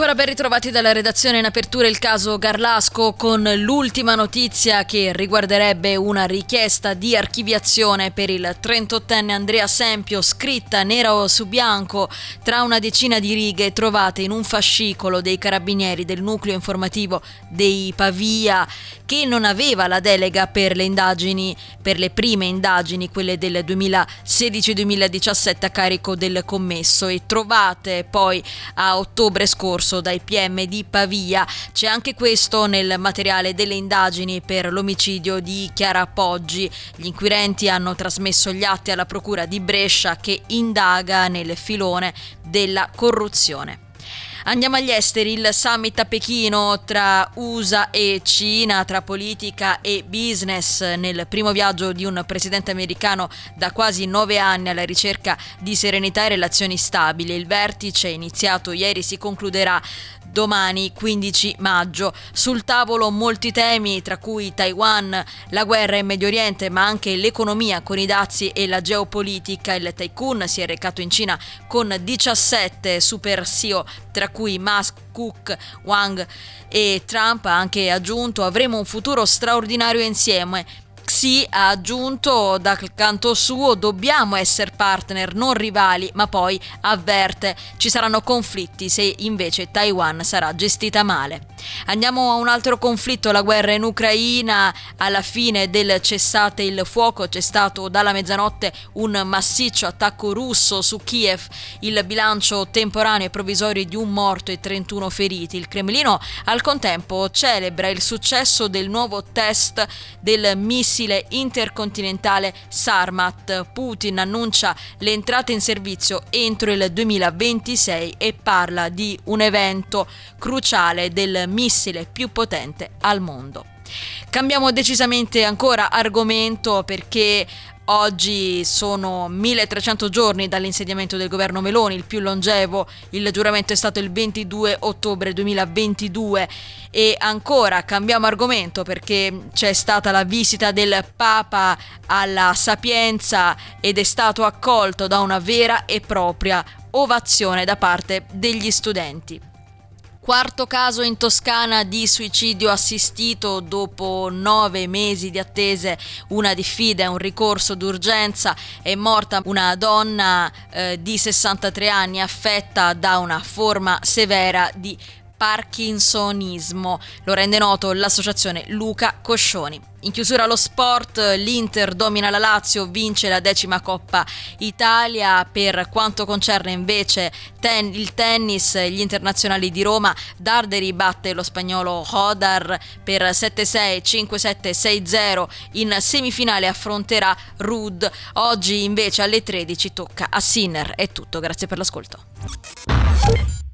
ancora ben ritrovati dalla redazione. In apertura il caso Garlasco, con l'ultima notizia che riguarderebbe una richiesta di archiviazione per il 38enne Andrea Sempio, scritta nero su bianco tra una decina di righe trovate in un fascicolo dei carabinieri del nucleo informativo dei Pavia, che non aveva la delega per le indagini, per le prime indagini, quelle del 2016-2017 a carico del commesso, e trovate poi a ottobre scorso dai PM di Pavia. C'è anche questo nel materiale delle indagini per l'omicidio di Chiara Poggi. Gli inquirenti hanno trasmesso gli atti alla procura di Brescia, che indaga nel filone della corruzione. Andiamo agli esteri. Il summit a Pechino tra USA e Cina, tra politica e business, nel primo viaggio di un presidente americano da quasi 9 anni alla ricerca di serenità e relazioni stabili. Il vertice, iniziato ieri, si concluderà domani 15 maggio. Sul tavolo molti temi, tra cui Taiwan, la guerra in Medio Oriente, ma anche l'economia con i dazi e la geopolitica. Il tycoon si è recato in Cina con 17 super CEO, tra cui Musk, Cook, Wang e Trump. Ha anche aggiunto: avremo un futuro straordinario insieme. Xi ha aggiunto dal canto suo: dobbiamo essere partner, non rivali, ma poi avverte: ci saranno conflitti se invece Taiwan sarà gestita male. Andiamo a un altro conflitto, la guerra in Ucraina. Alla fine del cessate il fuoco c'è stato dalla mezzanotte un massiccio attacco russo su Kiev. Il bilancio temporaneo e provvisorio di un morto e 31 feriti. Il Cremlino al contempo celebra il successo del nuovo test del missile intercontinentale Sarmat. Putin annuncia l'entrata in servizio entro il 2026 e parla di un evento cruciale del missile più potente al mondo. Cambiamo decisamente ancora argomento, perché oggi sono 1300 giorni dall'insediamento del governo Meloni, il più longevo. Il giuramento è stato il 22 ottobre 2022. E ancora cambiamo argomento, perché c'è stata la visita del Papa alla Sapienza ed è stato accolto da una vera e propria ovazione da parte degli studenti. Quarto caso in Toscana di suicidio assistito. Dopo 9 mesi di attese, una diffida e un ricorso d'urgenza, è morta una donna di 63 anni affetta da una forma severa di parkinsonismo. Lo rende noto l'associazione Luca Coscioni. In chiusura lo sport, l'Inter domina la Lazio, vince la 10ª Coppa Italia. Per quanto concerne invece il tennis, gli internazionali di Roma, Darderi batte lo spagnolo Hodar per 7-6, 5-7, 6-0. In semifinale affronterà Ruud. Oggi invece alle 13 tocca a Sinner. È tutto, grazie per l'ascolto.